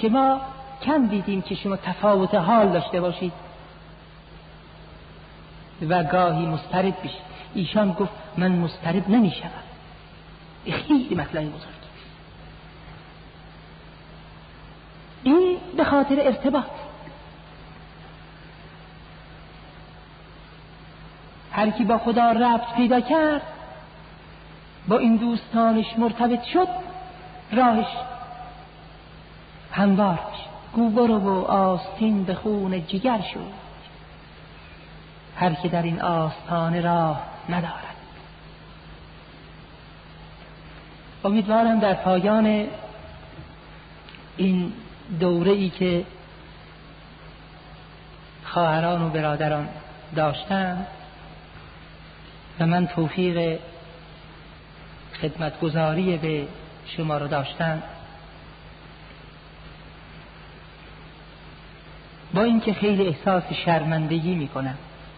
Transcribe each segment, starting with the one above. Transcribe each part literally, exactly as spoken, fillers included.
که ما کم دیدیم که شما تفاوت حال داشته باشید و گاهی مضطرب بشید. ایشان گفت من مضطرب نمیشم. خیلی مطلب بزرگی. این به خاطر ارتباط. هر کی با خدا ربط پیدا کرد، با این دوستانش مرتبط شد، راهش هموار میشه. گو برو و آستین به خون جگر شد، هر کی در این آستانه راه ندارد. امیدوارم در پایان این دوره ای که خواهران و برادران داشتم و من توفیق خدمتگزاری به شما رو داشتم، با اینکه خیلی احساس شرمندگی میکنم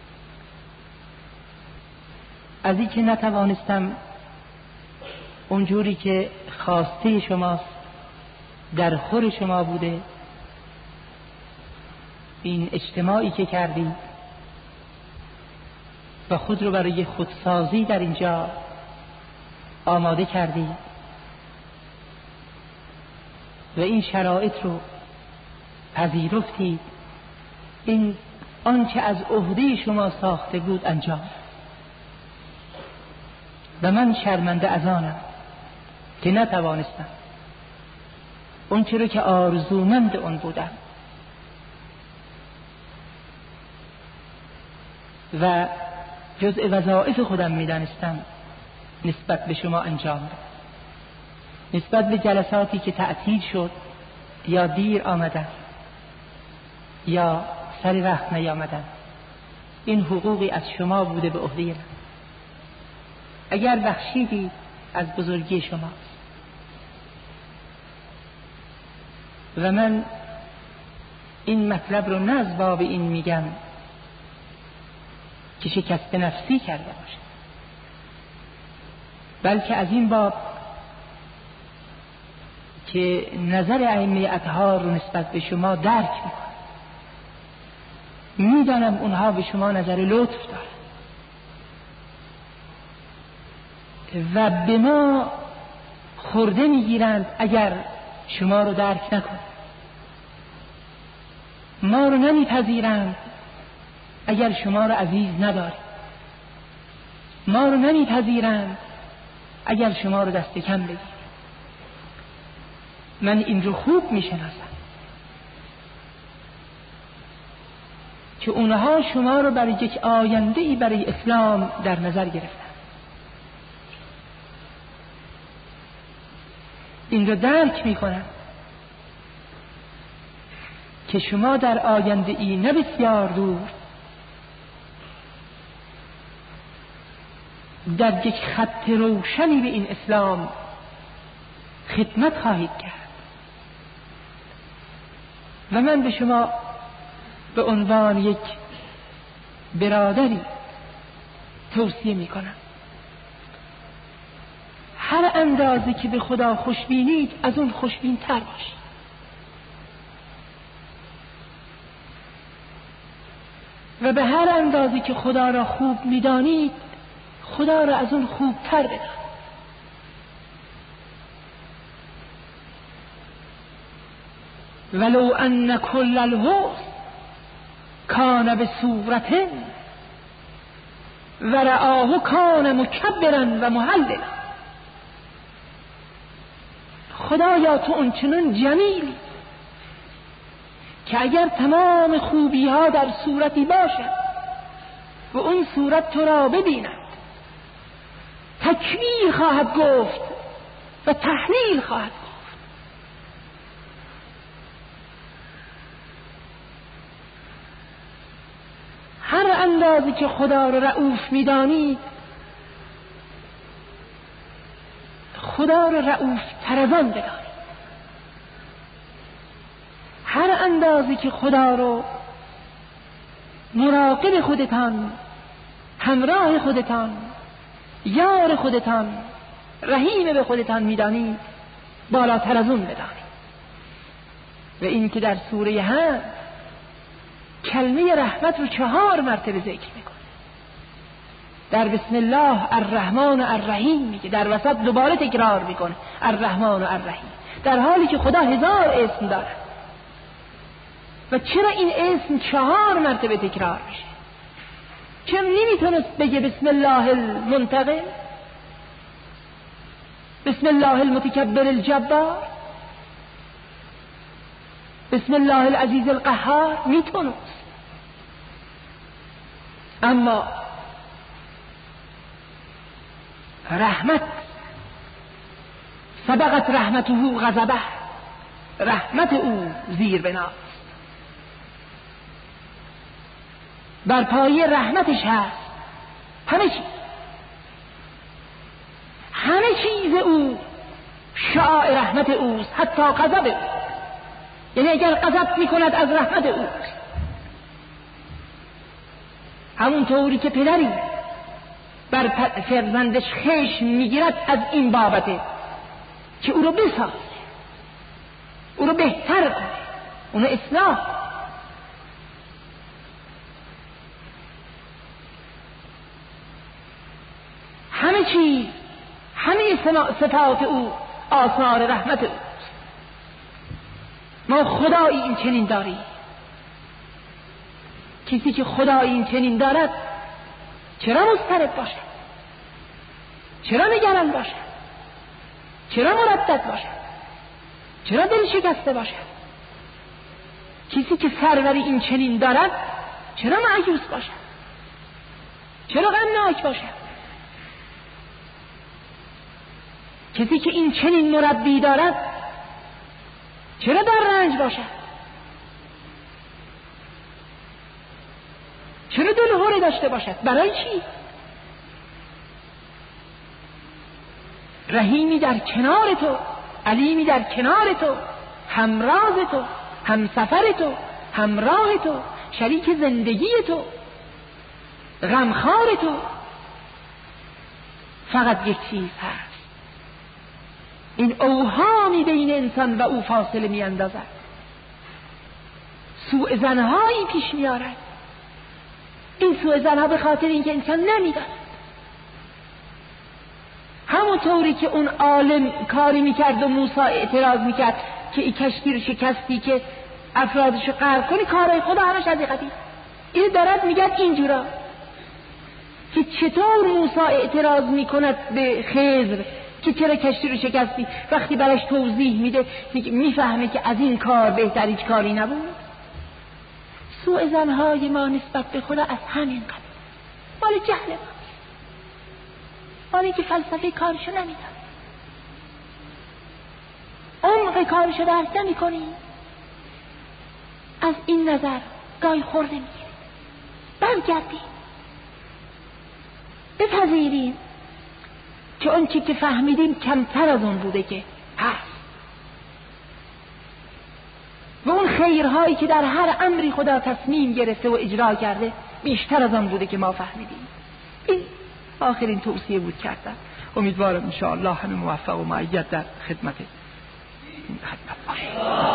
از اینکه نتوانستم اونجوری که خواسته شماست در خور شما بوده این اجتماعی که کردید و خود رو برای خودسازی در اینجا آماده کردید و این شرایط رو پذیرفتید، این آنچه از عهده شما ساخته بود انجام. و من شرمنده از آنم که نتوانستم اون چرا که آرزومند اون بودم و جزء وظایف خودم میدانستم نسبت به شما انجام دادم. نسبت به جلساتی که تعطیل شد یا دیر آمدن یا سر وقت نیامدن، این حقوقی از شما بوده به عهده من. اگر بخشیدید از بزرگی شماست و من این مطلب رو نه از باب این میگم که شکست نفسی کرده باشم، بلکه از این باب که نظر ائمه اطهار رو نسبت به شما درک میکنم. میدانم اونها به شما نظر لطف دارن و به ما خورده میگیرند اگر شما رو درک نکنند. ما رو نمیپذیرند اگر شما رو عزیز نداریم. ما رو نمیپذیرند اگر شما رو دست کم بگیریم. من این رو خوب میشناسم که اونها شما رو برای یک آینده‌ای برای اسلام در نظر گرفتن. این رو درک میکنم که شما در آینده‌ای نه بسیار دور در یک خط روشنی به این اسلام خدمت خواهید کرد و من به شما به عنوان یک برادری توصیه می کنم هر اندازه که به خدا خوشبینید از اون خوشبین تر باشید. و به هر اندازه که خدا را خوب می دانید خدا را از اون خوب تر بدانید. ولو ان کل الحسن کان به صورت و رآه کان مکبرا و محللا. خدایا تو اون چنون جمیلی که اگر تمام خوبی ها در صورتی باشد و اون صورت تو را ببیند تکبیر خواهد گفت و تحلیل خواهد گفت. هر اندازی که خدا را رؤوف می‌دانید خدا را رؤوف تر از آن بدانید. هر اندازی که خدا رو مراقب خودتان، همراه خودتان، یار خودتان، رحیم به خودتان می‌دانید بالاتر از اون بدانید. و این که در سوره هم کلمه رحمت رو چهار مرتبه ذکر میکنه. در بسم الله الرحمن و الرحیم میگه، در وسط دوباره تکرار میکنه الرحمن و الرحیم، در حالی که خدا هزار اسم داره. و چرا این اسم چهار مرتبه تکرار میشه؟ چرا نمیتونست بگه بسم الله المنتقم، بسم الله المتکبر الجبار، بسم الله العزیز القهار؟ میتونست. اما رحمت سبقت رحمته غضبه، رحمت او زیر بناست، بر پایه رحمتش هست همه چیز. همه چیز او شعاع رحمت اوست، حتی غضب او. یعنی اگر غضب میکند از رحمت اوست. همون طوری که پدری بر فرزندش خشم میگیرد از این بابته که او رو بسازه، او رو بهتر کنه، اونو اصلاح. همه چیز، همه صفات او آثار رحمت اوست. ما خدایی این چنین داریم. کسی که خدایی این چنین دارد چرا مضطرب باشد؟ چرا نگران باشد؟ چرا مردد باشد؟ چرا دل شکسته باشد؟ کسی که سروری این چنین دارد چرا مایوس باشد؟ چرا غمناک باشد؟ کسی که این چنین مربی دارد چرا در رنج باشد؟ چرا دلهوره داشته باشد؟ برای چی؟ رحیمی در کنار تو، علیمی در کنار تو، همراز تو، همسفر تو، همراه تو، شریک زندگی تو، غمخوار تو. فقط یک چیز هست، این اوهامی بین انسان و او فاصله می اندازد، سوء ظنهایی پیش می آرد. این سوء ظنها به خاطر اینکه انسان نمیداند. همونطوری که اون عالم کاری میکرد و موسی اعتراض میکرد که این کشتی رو شکستی که افرادش رو غرق کنی، کارهای خدا همش حقیقتی. این دارد میگه اینجورا که چطور موسی اعتراض میکند به خضر که چرا کشتی رو شکستی، وقتی برش توضیح میده میفهمه که از این کار بهتر هیچ کاری نبود. سوء ظنهای ما نسبت به خدا از همین قبیل، مال جهل ما، مالی که فلسفه کارشو نمیدن، عمق کارشو درک نمی کنی. از این نظر گاهی خورده میگیریم. برگردیم بپذیریم که اون چی که فهمیدیم کمتر از اون بوده که هست، و اون خیرهایی که در هر امری خدا تصمیم گرفته و اجرا کرده بیشتر از اون بوده که ما فهمیدیم. این آخرین توصیه بود کردم. امیدوارم ان شاء الله همه موفق و مؤید در خدمت این خدمت باشیم.